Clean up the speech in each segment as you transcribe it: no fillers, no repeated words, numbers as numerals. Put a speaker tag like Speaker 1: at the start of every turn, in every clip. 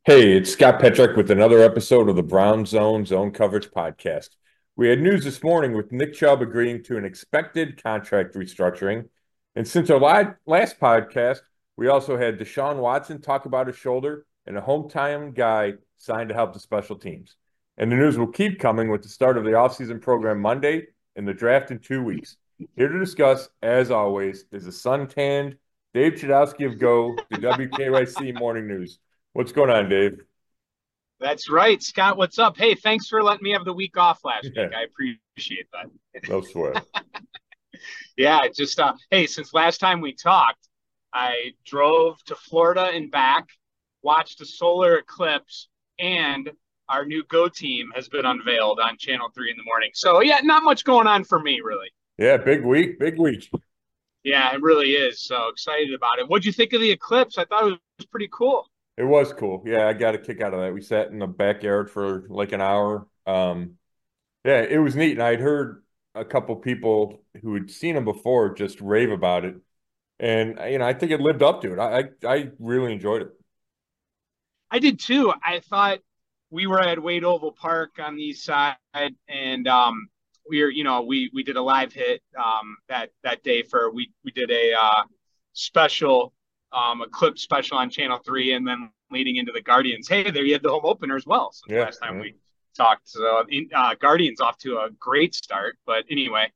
Speaker 1: Hey, it's Scott Petrick with another episode of the Brown Zone Coverage Podcast. We had news this morning with Nick Chubb agreeing to an expected contract restructuring. And since our last podcast, we also had Deshaun Watson talk about his shoulder and a hometown guy signed to help the special teams. And the news will keep coming with the start of the offseason program Monday and the draft in 2 weeks. Here to discuss, as always, is the suntanned Dave Chudowski of Go, the WKYC Morning News. What's going on, Dave?
Speaker 2: That's right, Scott. What's up? Hey, thanks for letting me have the week off last week.
Speaker 1: Yeah,
Speaker 2: I appreciate that.
Speaker 1: no sweat.
Speaker 2: Yeah, just hey, since last time we talked, I drove to Florida and back, watched a solar eclipse, and our new Go team has been unveiled on Channel 3 in the morning. So, yeah, not much going on for me, really.
Speaker 1: Yeah, big week, big week.
Speaker 2: Yeah, it really is. So excited about it. What'd you think of the eclipse? I thought it was pretty cool.
Speaker 1: It was cool. Yeah, I got a kick out of that. We sat in the backyard for like an hour. Yeah, it was neat. And I'd heard a couple people who had seen him before just rave about it. And I think it lived up to it. I really enjoyed it.
Speaker 2: I did too. I thought we were at Wade Oval Park on the east side, and we were, we did a live hit that day for we did a special a clip special on Channel 3, and then leading into the Guardians. Hey, there you had the home opener as well since
Speaker 1: Yeah,
Speaker 2: last time
Speaker 1: yeah.
Speaker 2: we talked. So Guardians off to a great start, but anyway,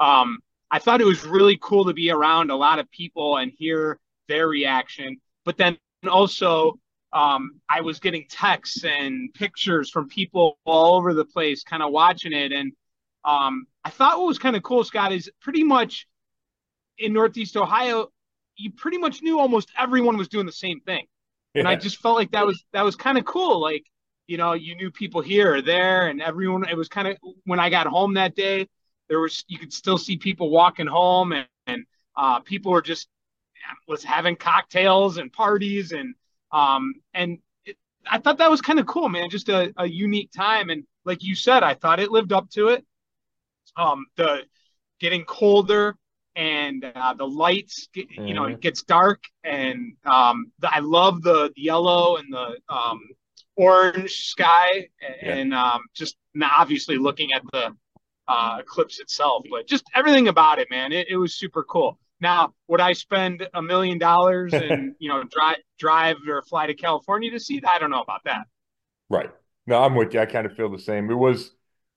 Speaker 2: I thought it was really cool to be around a lot of people and hear their reaction, but then also I was getting texts and pictures from people all over the place, kind of watching it. And I thought what was kind of cool, Scott, is pretty much in Northeast Ohio, you pretty much knew almost everyone was doing the same thing, and I
Speaker 1: Yeah.
Speaker 2: just felt like that was kind of cool. Like, you knew people here or there, and everyone. It was kind of when I got home that day, you could still see people walking home, and people were just was having cocktails and parties and I thought that was kind of cool, man. Just a unique time, and like you said, I thought it lived up to it. The getting colder and the lights,
Speaker 1: Mhm.
Speaker 2: it gets dark, and I love the yellow and the orange sky,
Speaker 1: Yeah.
Speaker 2: and just obviously looking at the eclipse itself, but just everything about it, man. It was super cool. Now, would I spend $1 million and drive or fly to California to see that? I don't know about that.
Speaker 1: Right. No, I'm with you. I kind of feel the same. It was,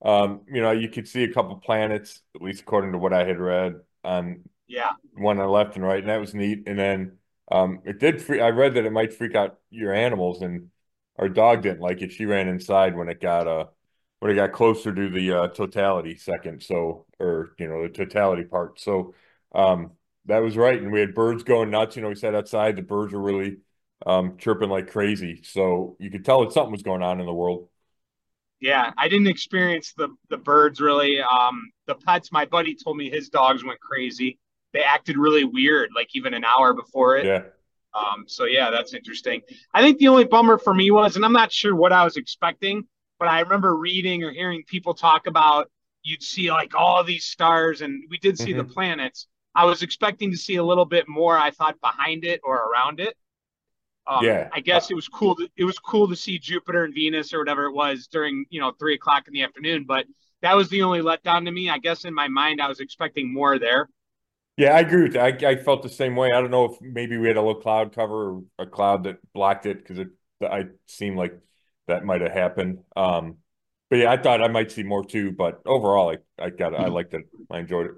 Speaker 1: you could see a couple planets, at least according to what I had read on
Speaker 2: Yeah.
Speaker 1: one on the left and right, and that was neat. And then it did I read that it might freak out your animals, and our dog didn't like it. She ran inside when it got closer to the totality second, so or the totality part. So that was right. And we had birds going nuts. We sat outside, the birds were really chirping like crazy. So you could tell that something was going on in the world.
Speaker 2: Yeah, I didn't experience the birds really. The pets, my buddy told me his dogs went crazy. They acted really weird, like even an hour before it.
Speaker 1: Yeah.
Speaker 2: So yeah, that's interesting. I think the only bummer for me was, and I'm not sure what I was expecting, but I remember reading or hearing people talk about you'd see like all these stars, and we did see the
Speaker 1: Hmm.
Speaker 2: planets. I was expecting to see a little bit more, I thought, behind it or around it.
Speaker 1: Yeah.
Speaker 2: I guess it was cool to see Jupiter and Venus or whatever it was during 3 o'clock in the afternoon, but that was the only letdown to me. I guess in my mind I was expecting more there.
Speaker 1: Yeah, I agree with you. I felt the same way. I don't know if maybe we had a little cloud cover or a cloud that blocked it because I seemed like that might have happened. But yeah, I thought I might see more too. But overall, I liked it. I enjoyed it.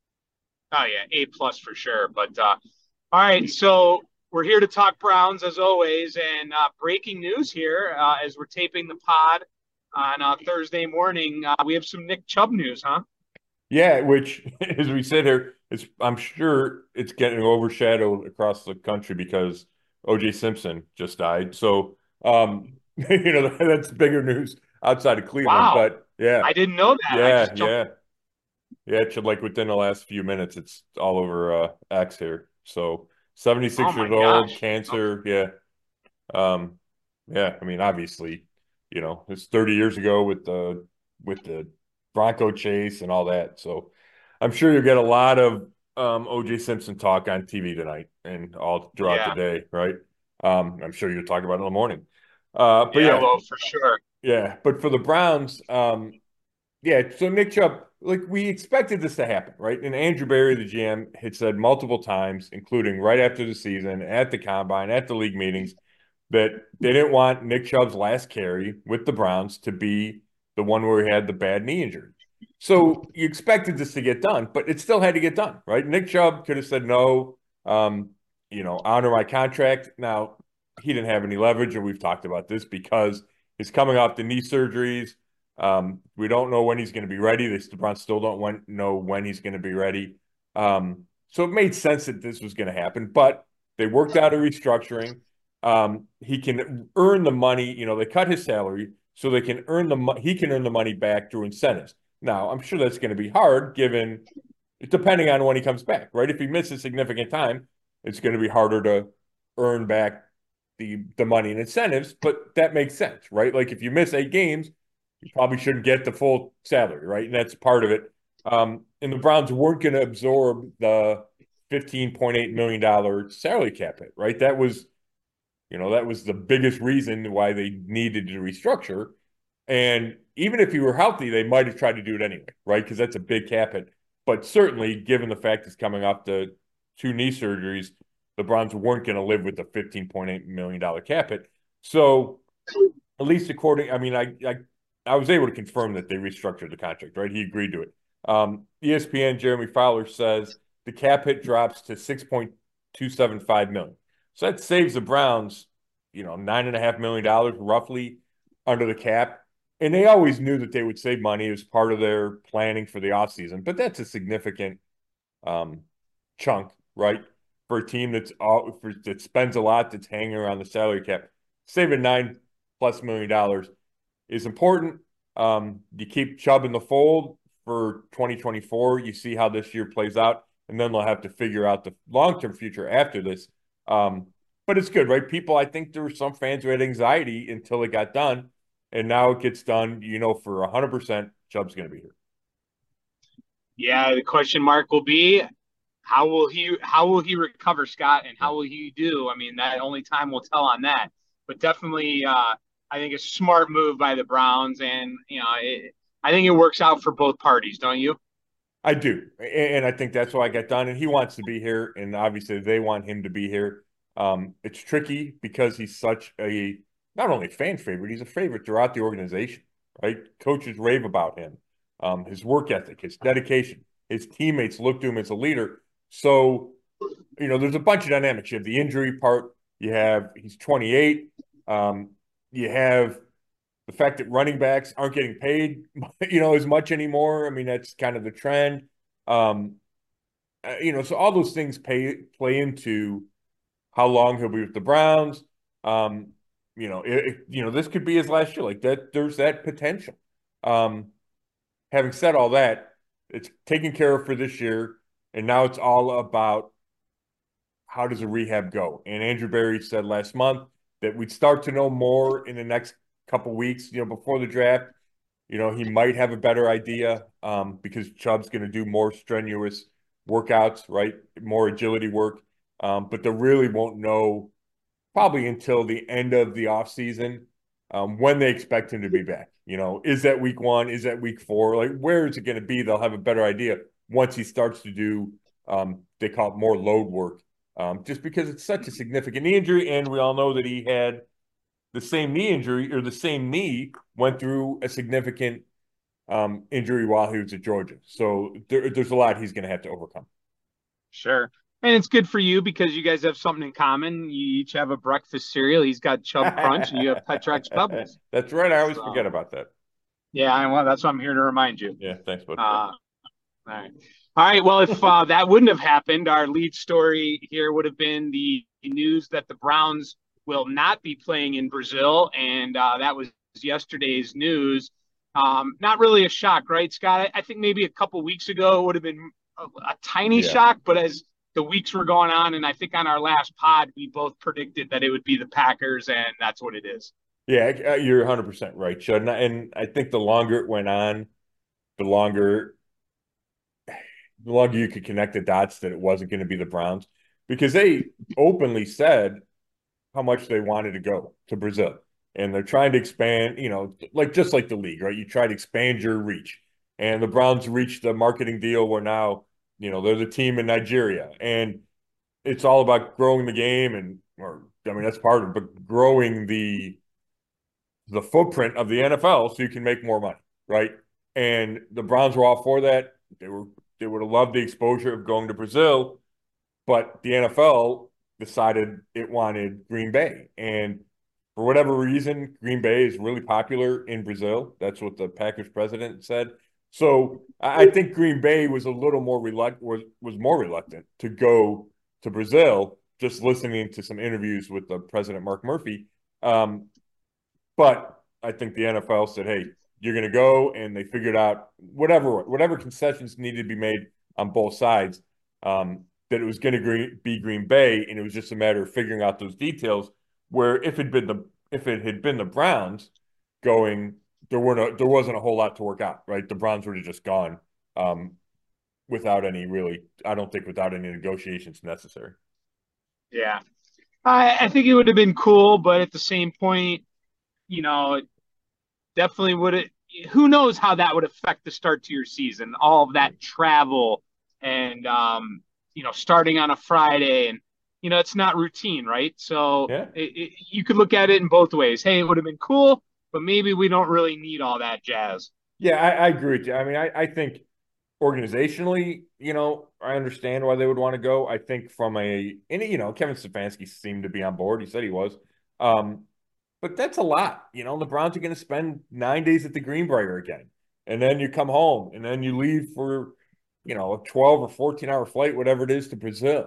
Speaker 2: Oh yeah, A+ for sure. But all right, so we're here to talk Browns as always, and breaking news here as we're taping the pod on Thursday morning. We have some Nick Chubb news, huh?
Speaker 1: Yeah, which as we sit here, I'm sure it's getting overshadowed across the country because O.J. Simpson just died. So that's bigger news outside of Cleveland.
Speaker 2: Wow,
Speaker 1: But yeah,
Speaker 2: I didn't know that. I
Speaker 1: yeah,
Speaker 2: just jumped.
Speaker 1: yeah. Yeah, it should like within the last few minutes, it's all over X here. So
Speaker 2: Oh
Speaker 1: 76
Speaker 2: my
Speaker 1: years old,
Speaker 2: gosh. Okay.
Speaker 1: cancer. Yeah. Um, yeah, I mean, obviously, it's 30 years ago with the Bronco chase and all that. So I'm sure you'll get a lot of OJ Simpson talk on TV tonight and all throughout the
Speaker 2: Yeah.
Speaker 1: day, right? I'm sure you'll talk about it in the morning. But
Speaker 2: Yeah,
Speaker 1: yeah,
Speaker 2: well, for sure.
Speaker 1: yeah. But for the Browns, yeah. So Nick Chubb, like we expected this to happen, right? And Andrew Berry, the GM, had said multiple times, including right after the season, at the combine, at the league meetings, that they didn't want Nick Chubb's last carry with the Browns to be the one where he had the bad knee injury. So you expected this to get done, but it still had to get done, right? Nick Chubb could have said no, um, honor my contract. Now, he didn't have any leverage, and we've talked about this because he's coming off the knee surgeries. We don't know when he's going to be ready. The Browns still don't know when he's going to be ready. So it made sense that this was going to happen, but they worked out a restructuring. He can earn the money. They cut his salary so they can earn he can earn the money back through incentives. Now, I'm sure that's going to be hard given depending on when he comes back, right? If he misses significant time, it's going to be harder to earn back the money and incentives, but that makes sense, right? Like if you miss 8 games, you probably shouldn't get the full salary, right? And that's part of it. And the Browns weren't going to absorb the $15.8 million salary cap hit, right? That was the biggest reason why they needed to restructure. And even if he were healthy, they might have tried to do it anyway, right? Because that's a big cap hit. But certainly, given the fact he's coming off the 2 knee surgeries, the Browns weren't going to live with the $15.8 million cap hit. So, at least I mean, I was able to confirm that they restructured the contract, right? He agreed to it. ESPN Jeremy Fowler says the cap hit drops to 6.275 million. So that saves the Browns, $9.5 million roughly under the cap. And they always knew that they would save money as part of their planning for the offseason. But that's a significant um, chunk, right? For a team that spends a lot, that's hanging around the salary cap. Saving $9+ million is important. You keep Chubb in the fold for 2024. You see how this year plays out, and then they'll have to figure out the long-term future after this. Um, but it's good, right? I think there were some fans who had anxiety until it got done, and now it gets done. For 100%, Chubb's going to be here.
Speaker 2: Yeah, the question mark will be how will he recover, Scott, and how will he do? I mean, that only time will tell on that. But definitely, I think it's a smart move by the Browns, and I think it works out for both parties, don't you?
Speaker 1: I do, and I think that's why I got done. And he wants to be here, and obviously they want him to be here. It's tricky because he's such a not only fan favorite, he's a favorite throughout the organization. Right? Coaches rave about him, his work ethic, his dedication. His teammates look to him as a leader. So, there's a bunch of dynamics. You have the injury part. He's 28. You have the fact that running backs aren't getting paid, as much anymore. I mean, that's kind of the trend. Um, so all those things play into how long he'll be with the Browns. Um, this could be his last year. Like that, there's that potential. Um, Having said all that, it's taken care of for this year, and now it's all about how does the rehab go? And Andrew Berry said last month that we'd start to know more in the next couple weeks, before the draft. He might have a better idea because Chubb's going to do more strenuous workouts, right? More agility work. But they really won't know probably until the end of the offseason when they expect him to be back. Is that week 1? Is that week 4? Like, where is it going to be? They'll have a better idea once he starts to do, they call it more load work, just because it's such a significant knee injury. And we all know that he had the same knee injury or the same knee went through a significant injury while he was at Georgia. So there's a lot he's going to have to overcome.
Speaker 2: Sure. And it's good for you because you guys have something in common. You each have a breakfast cereal. He's got Chub Crunch and you have Petrox Pebbles.
Speaker 1: That's right. I always forget
Speaker 2: So,
Speaker 1: about that.
Speaker 2: yeah, well, that's what I'm here to remind you.
Speaker 1: Yeah, thanks, bud.
Speaker 2: All right. All right. Well, if that wouldn't have happened, our lead story here would have been the news that the Browns will not be playing in Brazil. And that was yesterday's news. Not really a shock, right, Scott? I think maybe a couple weeks ago it would have been a tiny
Speaker 1: Yeah.
Speaker 2: shock, but as the weeks were going on, and I think on our last pod, we both predicted that it would be the Packers, and that's what it is.
Speaker 1: Yeah, you're 100% right, Chud. And I think the longer it went on, the longer you could connect the dots that it wasn't going to be the Browns because they openly said how much they wanted to go to Brazil. and they're trying to expand, like just like the league, right? You try to expand your reach. And the Browns reached a marketing deal where now, they're the team in Nigeria. And it's all about growing the game or I mean, that's part of it, but growing the footprint of the NFL so you can make more money, right? And the Browns were all for that. They would have loved the exposure of going to Brazil, but the NFL decided it wanted Green Bay. And for whatever reason, Green Bay is really popular in Brazil. That's what the Packers president said. So I think Green Bay was a little more was more reluctant to go to Brazil, just listening to some interviews with the president, Mark Murphy. Um, but I think the NFL said, "Hey, you're going to go," and they figured out whatever concessions needed to be made on both sides. That it was going to be Green Bay, and it was just a matter of figuring out those details. Where if it had been the Browns going, there wasn't a whole lot to work out, right? The Browns would have just gone without any really, I don't think without any negotiations necessary.
Speaker 2: Yeah. I think it would have been cool, but at the same point, definitely would it. Who knows how that would affect the start to your season? All of that travel and starting on a Friday, and it's not routine, right? So
Speaker 1: Yeah.
Speaker 2: you could look at it in both ways. Hey, it would have been cool, but maybe we don't really need all that jazz.
Speaker 1: Yeah, I agree with you. I mean, I think organizationally, I understand why they would want to go. I think Kevin Stefanski seemed to be on board. He said he was. Um, but that's a lot. The Browns are going to spend 9 days at the Greenbrier again. And then you come home and then you leave for, a 12 or 14-hour flight, whatever it is, to Brazil.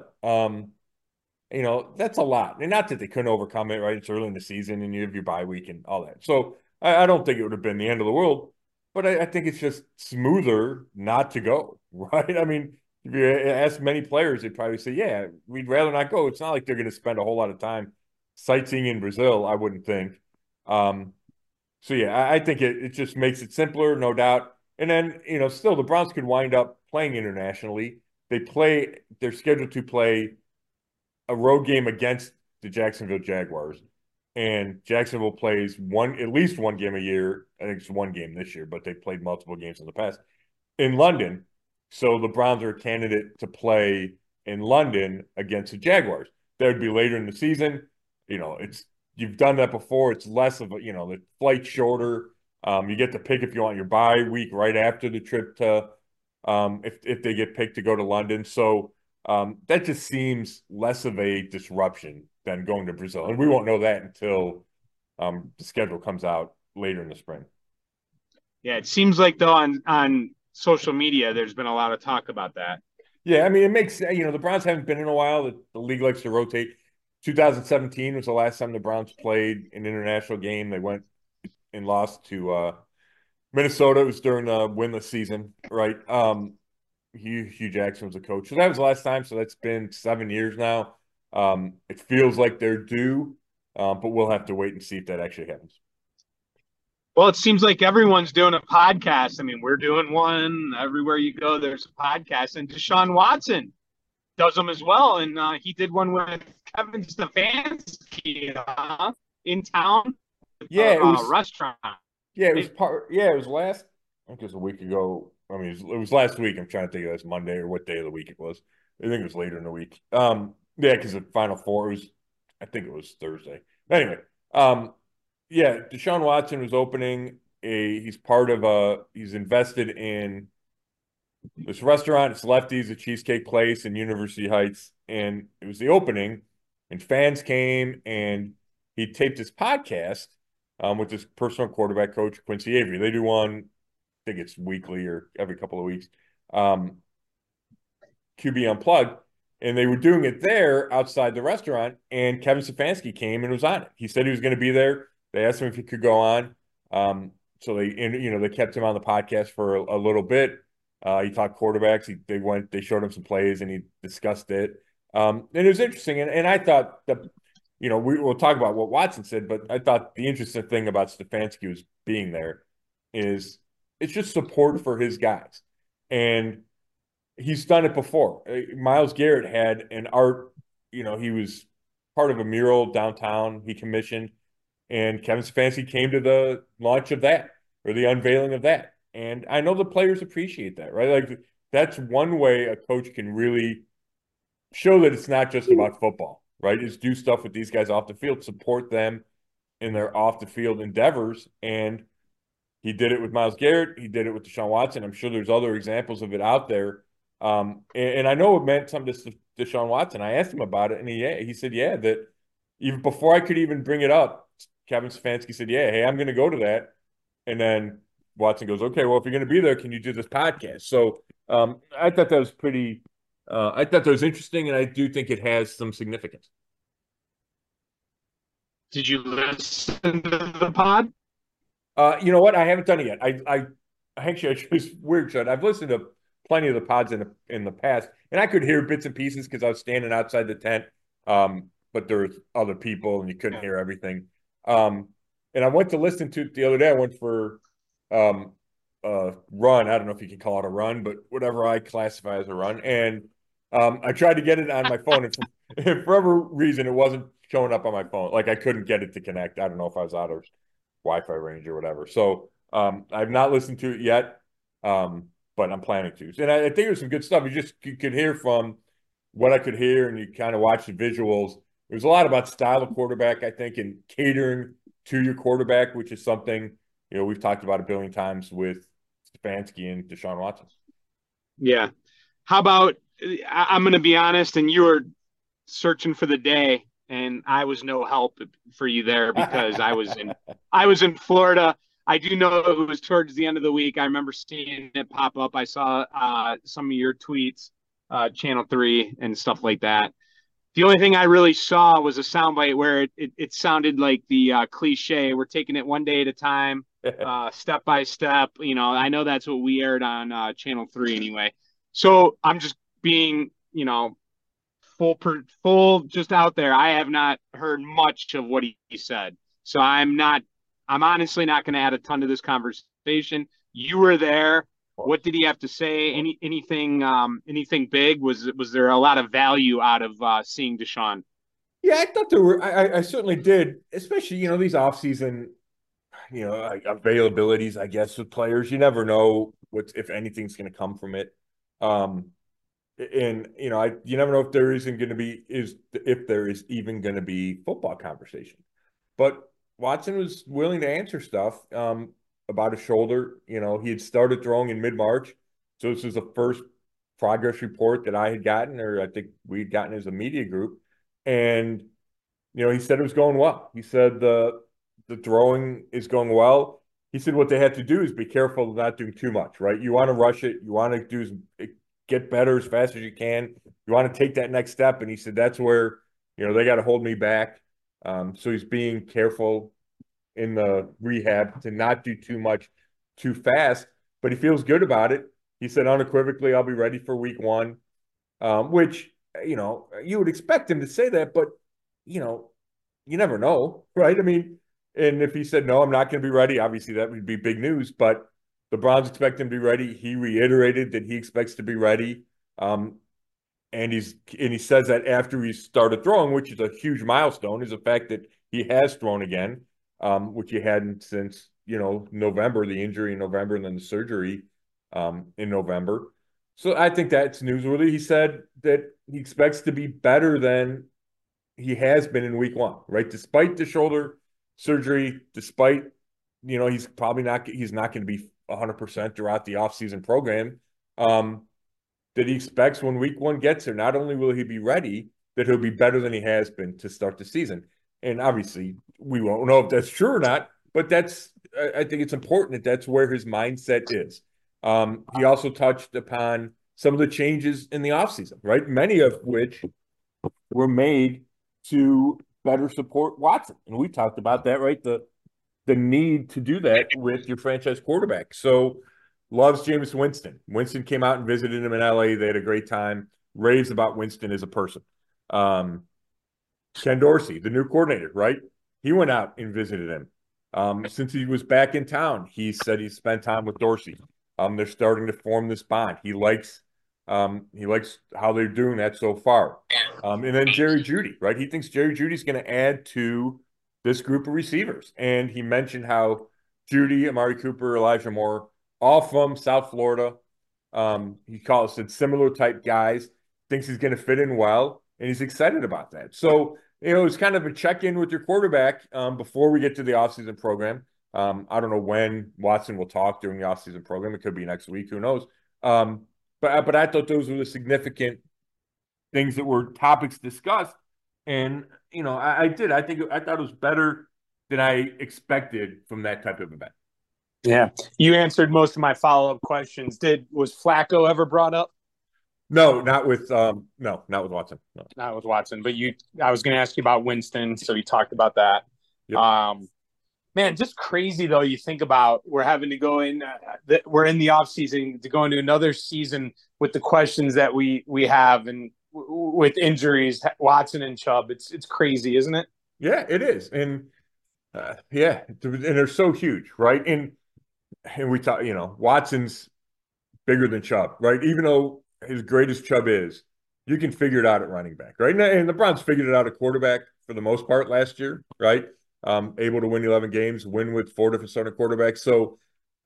Speaker 1: That's a lot. And not that they couldn't overcome it, right? It's early in the season and you have your bye week and all that. So I don't think it would have been the end of the world, but I think it's just smoother not to go, right? I mean, if you ask many players, they'd probably say, yeah, we'd rather not go. It's not like they're going to spend a whole lot of time sightseeing in Brazil, I wouldn't think. Um, so yeah, I think it just makes it simpler, no doubt. And then, still the Browns could wind up playing internationally. They're scheduled to play a road game against the Jacksonville Jaguars. And Jacksonville plays at least one game a year. I think it's one game this year, but they played multiple games in the past in London. So the Browns are a candidate to play in London against the Jaguars. That would be later in the season. You've done that before. It's less of the flight's shorter. You get to pick if you want your bye week right after the trip to if they get picked to go to London. So that just seems less of a disruption than going to Brazil. And we won't know that until the schedule comes out later in the spring.
Speaker 2: Yeah, it seems like though on social media, there's been a lot of talk about that.
Speaker 1: Yeah, I mean, it makes, the Browns haven't been in a while. The league likes to rotate. 2017 was the last time the Browns played an international game. They went and lost to Minnesota. It was during the winless season, right? Hugh Jackson was a coach. So that was the last time. So that's been 7 years now. It feels like they're due, but we'll have to wait and see if that actually happens.
Speaker 2: Well, it seems like everyone's doing a podcast. I mean, we're doing one. Everywhere you go, there's a podcast. And Deshaun Watson does them as well. And he did one with Kevin Stefanski in town,
Speaker 1: Yeah, it was.
Speaker 2: restaurant.
Speaker 1: Yeah, it was part. Yeah, it was last. I think it was a week ago. I mean, it was last week. I'm trying to think of this Monday or what day of the week it was. I think it was later in the week. Yeah, because the Final Four was. I think it was Thursday. Anyway, yeah, Deshaun Watson was opening he's part of he's invested in this restaurant. It's Lefty's, a cheesecake place in University Heights, and it was the opening, and fans came, and he taped his podcast with his personal quarterback coach Quincy Avery. They do one, I think it's weekly or every couple of weeks. QB Unplugged, and they were doing it there outside the restaurant, and Kevin Stefanski came and was on it. He said he was going to be there. They asked him if he could go on. So they kept him on the podcast for a little bit. He talked quarterbacks. They showed him some plays and he discussed it. And it was interesting. And I thought that, we'll talk about what Watson said, but I thought the interesting thing about Stefanski was being there is it's just support for his guys. And he's done it before. Myles Garrett had an art, he was part of a mural downtown he commissioned. And Kevin Stefanski came to the launch of that or the unveiling of that. And I know the players appreciate that, right? Like that's one way a coach can really show that it's not just about football, right? Is do stuff with these guys off the field, support them in their off the field endeavors. And he did it with Myles Garrett. He did it with Deshaun Watson. I'm sure there's other examples of it out there. And I know it meant something to Deshaun Watson. I asked him about it, and he said, yeah, that even before I could even bring it up, Kevin Stefanski said, yeah, hey, I'm going to go to that. And then Watson goes, okay, well, if you're going to be there, can you do this podcast? So I thought that was pretty, I thought that was interesting, and I do think it has some significance.
Speaker 2: Did you listen to the pod?
Speaker 1: You know what? I haven't done it yet. I actually, it's weird, Chad. I've listened to plenty of the pods in the past, and I could hear bits and pieces because I was standing outside the tent. But there was other people, and you couldn't hear everything. And I went to listen to it the other day. I went for a run. I don't know if you can call it a run, but whatever I classify as a run. And I tried to get it on my phone, and for whatever reason, it wasn't showing up on my phone. Like I couldn't get it to connect. I don't know if I was out of Wi-Fi range or whatever. So I've not listened to it yet, but I'm planning to. And I think there's some good stuff. You could hear from what I could hear, and you kind of watch the visuals. There's a lot about style of quarterback, I think, and catering to your quarterback, which is something we've talked about a billion times with Stefanski and Deshaun Watson.
Speaker 2: Yeah. How about I'm going to be honest, and you were searching for the day, and I was no help for you there because I was in Florida. I do know it was towards the end of the week. I remember seeing it pop up. I saw some of your tweets, Channel 3 and stuff like that. The only thing I really saw was a soundbite where it sounded like the cliche. We're taking it one day at a time, step by step. I know that's what we aired on Channel 3 anyway. So I'm just being, full just out there. I have not heard much of what he said. So I'm honestly not going to add a ton to this conversation. You were there. What did he have to say? Anything big? Was there a lot of value out of seeing Deshaun?
Speaker 1: Yeah, I thought there were. I certainly did, especially these offseason, like availabilities. I guess with players, you never know what if anything's going to come from it. And you never know if there isn't going to be if there is even going to be football conversation. But Watson was willing to answer stuff about his shoulder. He had started throwing in mid-March, so this was the first progress report that I had gotten, or I think we'd gotten as a media group. And he said it was going well. He said the throwing is going well. He said what they had to do is be careful of not doing too much. Right? You want to rush it. You want to get better as fast as you can. You want to take that next step. And he said that's where they got to hold me back. So he's being careful in the rehab to not do too much too fast, but he feels good about it. He said unequivocally, I'll be ready for week 1, which, you would expect him to say that, but, you never know, right? I mean, and if he said, no, I'm not going to be ready, obviously that would be big news, but the Browns expect him to be ready. He reiterated that he expects to be ready. And he says that after he started throwing, which is a huge milestone, is the fact that he has thrown again, which he hadn't since November, the injury in November, and then the surgery in November. So I think that's newsworthy. He said that he expects to be better than he has been in week 1, right? Despite the shoulder surgery, despite he's not going to be 100% throughout the offseason program. That he expects when week 1 gets there, not only will he be ready, that he'll be better than he has been to start the season. And obviously, we won't know if that's true or not, but I think it's important that that's where his mindset is. He also touched upon some of the changes in the offseason, right? Many of which were made to better support Watson. And we talked about that, right? The need to do that with your franchise quarterback. So, loves Jameis Winston. Winston came out and visited him in LA. They had a great time. Raves about Winston as a person. Ken Dorsey, the new coordinator, right? He went out and visited him. Since he was back in town, he said he spent time with Dorsey. They're starting to form this bond. He likes how they're doing that so far. And then Jerry Jeudy, right? He thinks Jerry Jeudy's going to add to this group of receivers. And he mentioned how Judy, Amari Cooper, Elijah Moore, all from South Florida. He calls it similar type guys, thinks he's going to fit in well, and he's excited about that. So, it's kind of a check-in with your quarterback before we get to the offseason program. I don't know when Watson will talk during the offseason program. It could be next week. Who knows? But I thought those were the significant things that were topics discussed. And, I did. I thought it was better than I expected from that type of event.
Speaker 3: Yeah. You answered most of my follow-up questions. Was Flacco ever brought up?
Speaker 1: No, not with Watson. No.
Speaker 3: Not with Watson, but I was going to ask you about Winston, so you talked about that. Yep. Man, just crazy though. You think about we're having to go in. We're in the off season to go into another season with the questions that we have, and with injuries, Watson and Chubb. It's crazy, isn't it?
Speaker 1: Yeah, it is, and and they're so huge, right? And we talk, Watson's bigger than Chubb, right? Even though as great as Chubb is, you can figure it out at running back, right? And the Browns figured it out at quarterback for the most part last year, right? Able to win 11 games, win with 4 different starting quarterbacks. So,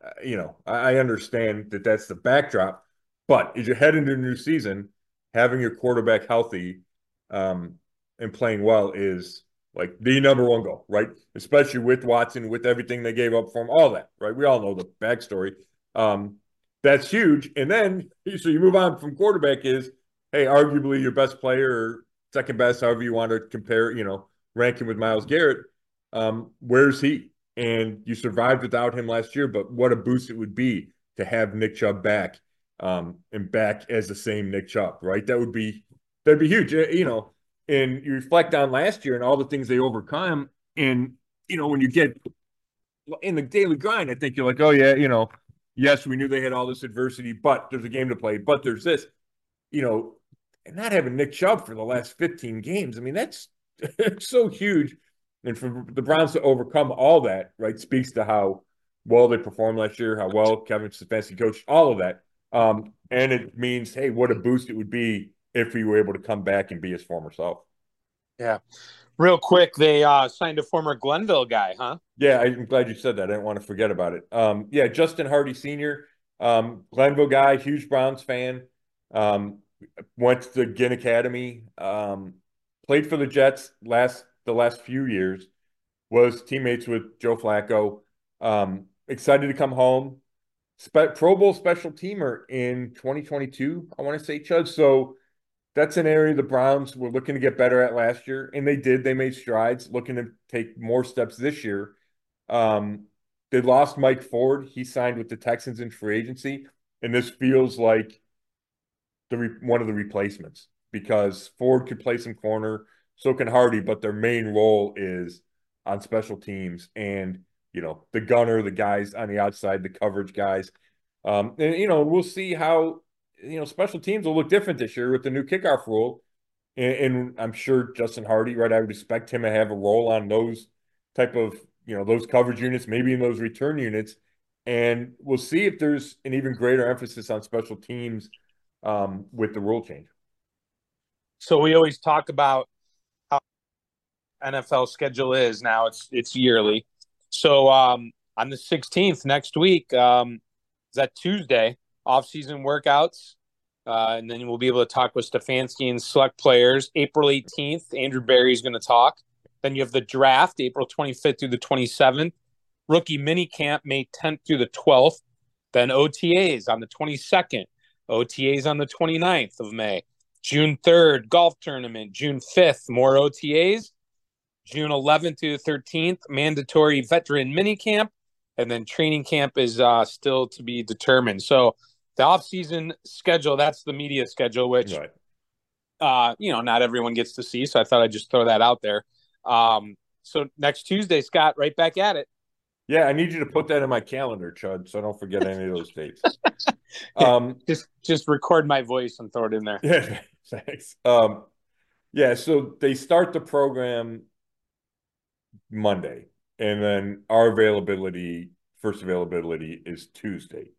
Speaker 1: I understand that that's the backdrop. But as you head into a new season, having your quarterback healthy and playing well is like the number one goal, right? Especially with Watson, with everything they gave up for him, all that, right? We all know the backstory. That's huge. And then, so you move on from quarterback is, hey, arguably your best player or second best, however you want to compare, rank him with Myles Garrett. Where's he? And you survived without him last year, but what a boost it would be to have Nick Chubb back, and back as the same Nick Chubb, right? That'd be huge, and you reflect on last year and all the things they overcome. And, when you get in the daily grind, I think you're like, oh yeah, yes, we knew they had all this adversity, but there's a game to play, but there's this, and not having Nick Chubb for the last 15 games. I mean, that's so huge. And for the Browns to overcome all that, right, speaks to how well they performed last year, how well Kevin Stefanski coached, all of that. And it means, hey, what a boost it would be if he were able to come back and be his former self.
Speaker 3: Yeah. Real quick, they signed a former Glenville guy, huh?
Speaker 1: Yeah, I'm glad you said that. I didn't want to forget about it. Yeah, Justin Hardy Sr., Glenville guy, huge Browns fan. Went to the Ginn Academy. Played for the Jets the last few years. Was teammates with Joe Flacco. Excited to come home. Pro Bowl special teamer in 2022, I want to say, Chud. So that's an area the Browns were looking to get better at last year, and they did. They made strides, looking to take more steps this year. They lost Mike Ford. He signed with the Texans in free agency, and this feels like one of the replacements because Ford could play some corner, so can Hardy, but their main role is on special teams and, the gunner, the guys on the outside, the coverage guys. And, we'll see how, special teams will look different this year with the new kickoff rule. And I'm sure Justin Hardy, right, I would expect him to have a role on those type of, those coverage units, maybe in those return units. And we'll see if there's an even greater emphasis on special teams with the rule change.
Speaker 3: So we always talk about how NFL schedule is now. It's yearly. So on the 16th next week, is that Tuesday, off-season workouts. And then we'll be able to talk with Stefanski and select players. April 18th, Andrew Berry's going to talk. Then you have the draft, April 25th through the 27th. Rookie mini camp, May 10th through the 12th. Then OTAs on the 22nd. OTAs on the 29th of May. June 3rd, golf tournament. June 5th, more OTAs. June 11th through the 13th, mandatory veteran mini camp. And then training camp is still to be determined. So the off-season schedule, that's the media schedule, which, right. Not everyone gets to see. So I thought I'd just throw that out there. So next Tuesday, Scott, right back at it.
Speaker 1: Yeah, I need you to put that in my calendar, Chud, so I don't forget any of those dates.
Speaker 3: Just record my voice and throw it in there.
Speaker 1: Yeah, thanks. Yeah, so they start the program Monday, and then our first availability is Tuesday.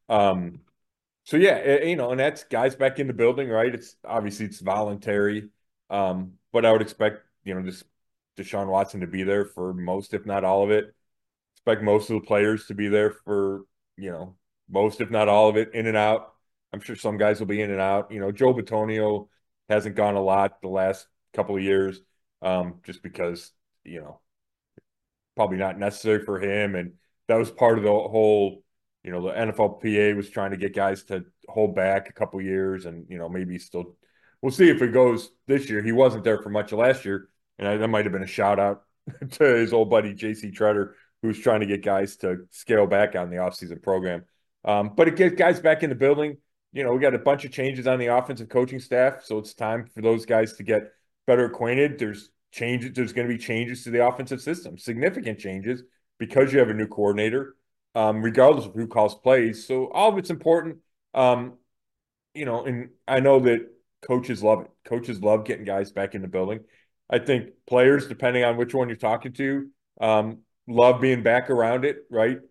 Speaker 1: So yeah, and that's guys back in the building, right? It's obviously voluntary, but I would expect just Deshaun Watson to be there for most, if not all of it. Expect most of the players to be there for, most, if not all of it, in and out. I'm sure some guys will be in and out. Joe Bitonio hasn't gone a lot the last couple of years, just because, probably not necessary for him. And that was part of the whole, the NFLPA was trying to get guys to hold back a couple of years, and, maybe still, we'll see if it goes this year. He wasn't there for much of last year, and that might have been a shout out to his old buddy JC Tretter, who's trying to get guys to scale back on the offseason program. But it gets guys back in the building. We got a bunch of changes on the offensive coaching staff, so it's time for those guys to get better acquainted. There's changes. There's going to be changes to the offensive system, significant changes, because you have a new coordinator, regardless of who calls plays. So all of it's important. And I know that coaches love it. Coaches love getting guys back in the building. I think players, depending on which one you're talking to, love being back around it, right?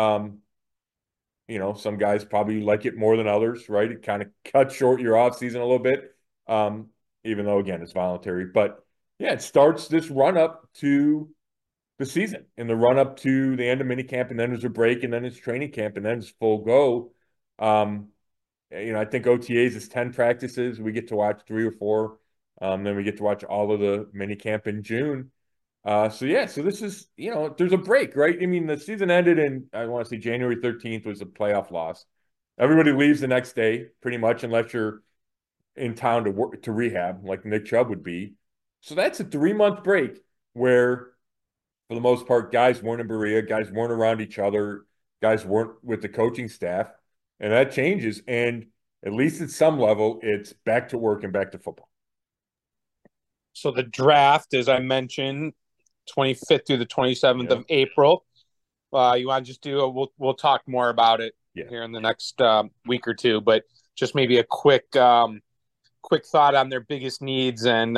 Speaker 1: Some guys probably like it more than others, right? It kind of cuts short your off season a little bit, even though, again, it's voluntary. But yeah, it starts this run up to the season, and the run up to the end of minicamp, and then there's a break, and then it's training camp, and then it's full go. I think OTAs is 10 practices. We get to watch 3 or 4. Then we get to watch all of the minicamp in June. So this is, there's a break, right? I mean, the season ended in, I want to say January 13th was a playoff loss. Everybody leaves the next day, pretty much, unless you're in town to work, to rehab, like Nick Chubb would be. So that's a 3-month break where, for the most part, guys weren't in Berea, guys weren't around each other, guys weren't with the coaching staff, and that changes. And at least at some level, it's back to work and back to football.
Speaker 3: So the draft, as I mentioned, 25th through the 27th of April. You want to just do we'll talk more about it here in the next week or two, but just maybe a quick thought on their biggest needs and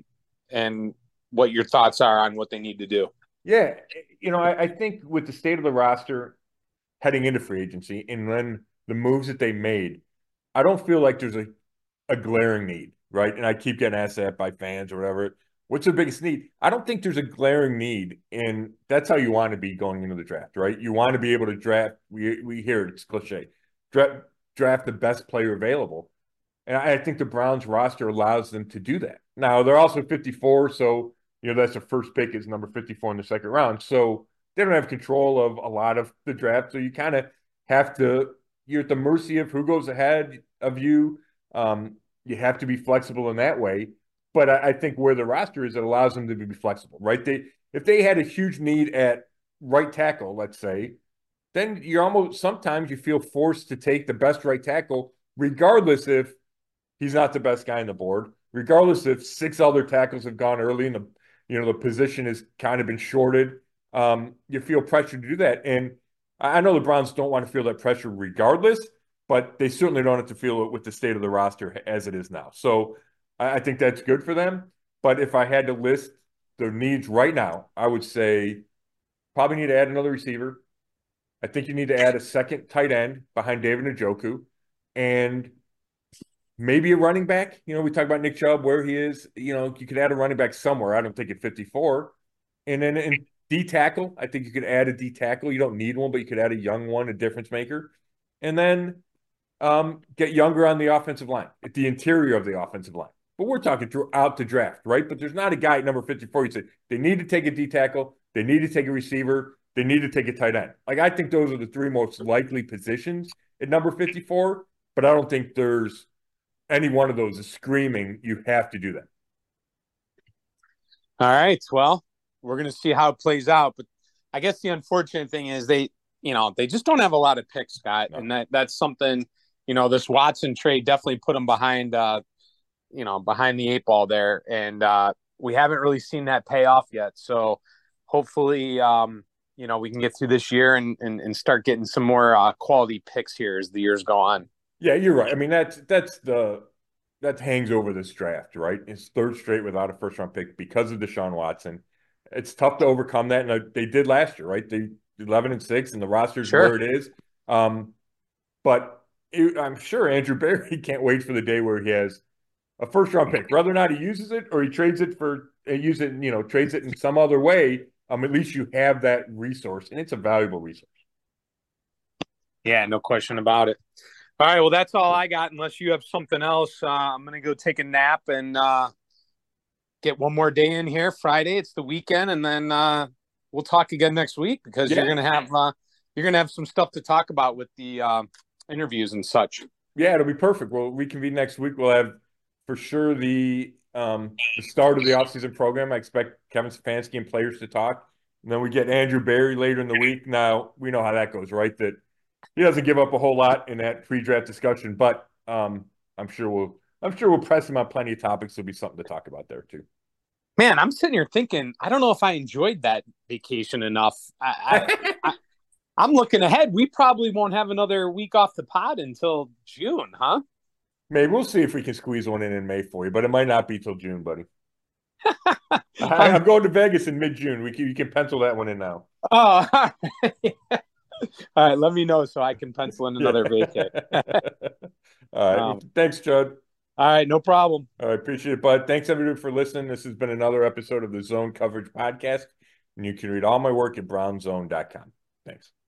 Speaker 3: what your thoughts are on what they need to do.
Speaker 1: Yeah, I think with the state of the roster heading into free agency and then the moves that they made, I don't feel like there's a glaring need, right? And I keep getting asked that by fans or whatever. What's their biggest need? I don't think there's a glaring need, and that's how you want to be going into the draft, right? You want to be able to draft. We hear it, it's cliche. Draft the best player available, and I think the Browns roster allows them to do that. Now they're also 54, so that's the first pick is number 54 in the second round. So they don't have control of a lot of the draft. So you kind of have to. You're at the mercy of who goes ahead of you. You have to be flexible in that way. But I think where the roster is, it allows them to be flexible, right? If they had a huge need at right tackle, let's say, then sometimes you feel forced to take the best right tackle, regardless if he's not the best guy on the board, regardless if 6 other tackles have gone early and the position has kind of been shorted. You feel pressure to do that. And I know the Browns don't want to feel that pressure regardless, but they certainly don't have to feel it with the state of the roster as it is now. So I think that's good for them. But if I had to list their needs right now, I would say probably need to add another receiver. I think you need to add a second tight end behind David Njoku, and maybe a running back. We talk about Nick Chubb, where he is. You could add a running back somewhere. I don't think at 54. And then in D tackle, I think you could add a D tackle. You don't need one, but you could add a young one, a difference maker. And then get younger on the offensive line, at the interior of the offensive line. But we're talking throughout the draft, right? But there's not a guy at number 54 you say they need to take a D tackle, they need to take a receiver, they need to take a tight end. Like, I think those are the 3 most likely positions at number 54, but I don't think there's any one of those is screaming you have to do that.
Speaker 3: All right. Well, we're going to see how it plays out. But I guess the unfortunate thing is they just don't have a lot of picks, Scott. No. And that's something, this Watson trade definitely put them behind behind the 8 ball there. And we haven't really seen that pay off yet. So hopefully, we can get through this year and start getting some more quality picks here as the years go on. Yeah,
Speaker 1: you're right. I mean, that hangs over this draft, right? It's 3rd straight without a first-round pick because of Deshaun Watson. It's tough to overcome that, and they did last year, right? They 11-6, and the roster's where it is. But I'm sure Andrew Berry can't wait for the day where he has a first round pick. Whether or not he uses it or he trades it for trades it in some other way, at least you have that resource, and it's a valuable resource.
Speaker 3: Yeah, no question about it. All right, well, that's all I got. Unless you have something else, I'm gonna go take a nap and get one more day in here. Friday, it's the weekend, and then we'll talk again next week because you're gonna have some stuff to talk about with the interviews and such.
Speaker 1: Yeah, it'll be perfect. We'll reconvene next week. We'll have for sure the start of the offseason program. I expect Kevin Stefanski and players to talk. And then we get Andrew Berry later in the week. Now, we know how that goes, right? That he doesn't give up a whole lot in that pre-draft discussion, but I'm sure we'll press him on plenty of topics. There'll be something to talk about there too.
Speaker 3: Man, I'm sitting here thinking, I don't know if I enjoyed that vacation enough. I'm looking ahead. We probably won't have another week off the pod until June, huh?
Speaker 1: Maybe we'll see if we can squeeze one in May for you, but it might not be till June, buddy. I'm going to Vegas in mid-June. You can pencil that one in now.
Speaker 3: Oh, all right. Let me know so I can pencil in another vacay.
Speaker 1: All right. Thanks, Judd.
Speaker 3: All right. No problem.
Speaker 1: I appreciate it, bud. Thanks, everybody, for listening. This has been another episode of the Zone Coverage Podcast, and you can read all my work at brownzone.com. Thanks.